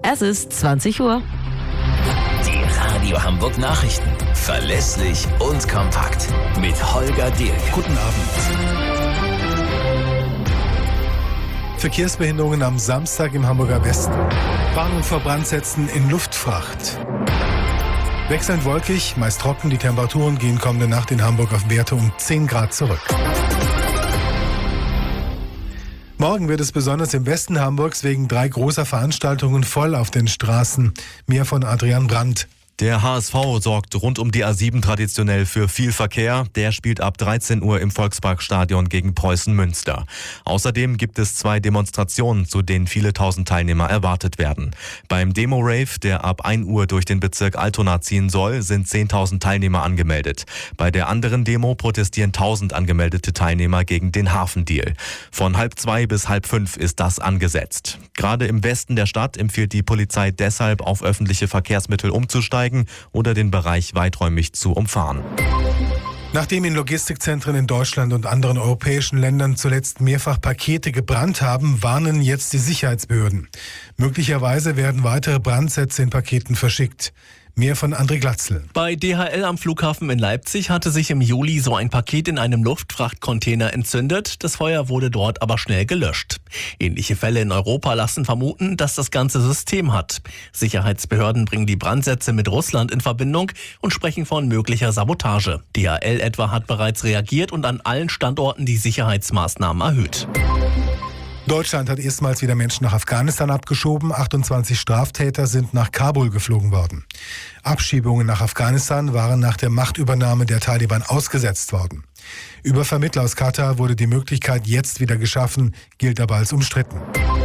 Es ist 20 Uhr. Die Radio Hamburg Nachrichten. Verlässlich und kompakt. Mit Holger Dirk. Guten Abend. Verkehrsbehinderungen am Samstag im Hamburger Westen. Warnung vor Brandsätzen in Luftfracht. Wechselnd wolkig, meist trocken. Die Temperaturen gehen kommende Nacht in Hamburg auf Werte um 10 Grad zurück. Morgen wird es besonders im Westen Hamburgs wegen 3 großer Veranstaltungen voll auf den Straßen. Mehr von Adrian Brandt. Der HSV sorgt rund um die A7 traditionell für viel Verkehr. Der spielt ab 13 Uhr im Volksparkstadion gegen Preußen Münster. Außerdem gibt es 2 Demonstrationen, zu denen viele tausend Teilnehmer erwartet werden. Beim Demo-Rave, der ab 1 Uhr durch den Bezirk Altona ziehen soll, sind 10.000 Teilnehmer angemeldet. Bei der anderen Demo protestieren 1.000 angemeldete Teilnehmer gegen den Hafendeal. Von 1:30 bis 4:30 ist das angesetzt. Gerade im Westen der Stadt empfiehlt die Polizei deshalb, auf öffentliche Verkehrsmittel umzusteigen oder den Bereich weiträumig zu umfahren. Nachdem in Logistikzentren in Deutschland und anderen europäischen Ländern zuletzt mehrfach Pakete gebrannt haben, warnen jetzt die Sicherheitsbehörden. Möglicherweise werden weitere Brandsätze in Paketen verschickt. Mehr von André Glatzel. Bei DHL am Flughafen in Leipzig hatte sich im Juli so ein Paket in einem Luftfrachtcontainer entzündet. Das Feuer wurde dort aber schnell gelöscht. Ähnliche Fälle in Europa lassen vermuten, dass das ganze System hat. Sicherheitsbehörden bringen die Brandsätze mit Russland in Verbindung und sprechen von möglicher Sabotage. DHL etwa hat bereits reagiert und an allen Standorten die Sicherheitsmaßnahmen erhöht. Deutschland hat erstmals wieder Menschen nach Afghanistan abgeschoben. 28 Straftäter sind nach Kabul geflogen worden. Abschiebungen nach Afghanistan waren nach der Machtübernahme der Taliban ausgesetzt worden. Über Vermittler aus Katar wurde die Möglichkeit jetzt wieder geschaffen, gilt aber als umstritten.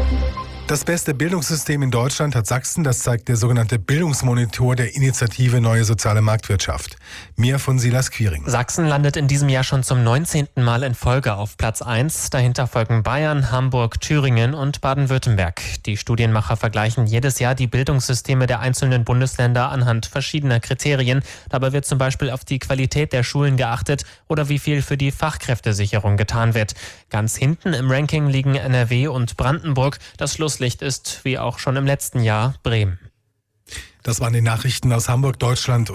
Das beste Bildungssystem in Deutschland hat Sachsen, das zeigt der sogenannte Bildungsmonitor der Initiative Neue Soziale Marktwirtschaft. Mehr von Silas Quiring. Sachsen landet in diesem Jahr schon zum 19. Mal in Folge auf Platz 1. Dahinter folgen Bayern, Hamburg, Thüringen und Baden-Württemberg. Die Studienmacher vergleichen jedes Jahr die Bildungssysteme der einzelnen Bundesländer anhand verschiedener Kriterien. Dabei wird zum Beispiel auf die Qualität der Schulen geachtet oder wie viel für die Fachkräftesicherung getan wird. Ganz hinten im Ranking liegen NRW und Brandenburg. Das Schlusslicht ist, wie auch schon im letzten Jahr, Bremen. Das waren die Nachrichten aus Hamburg, Deutschland und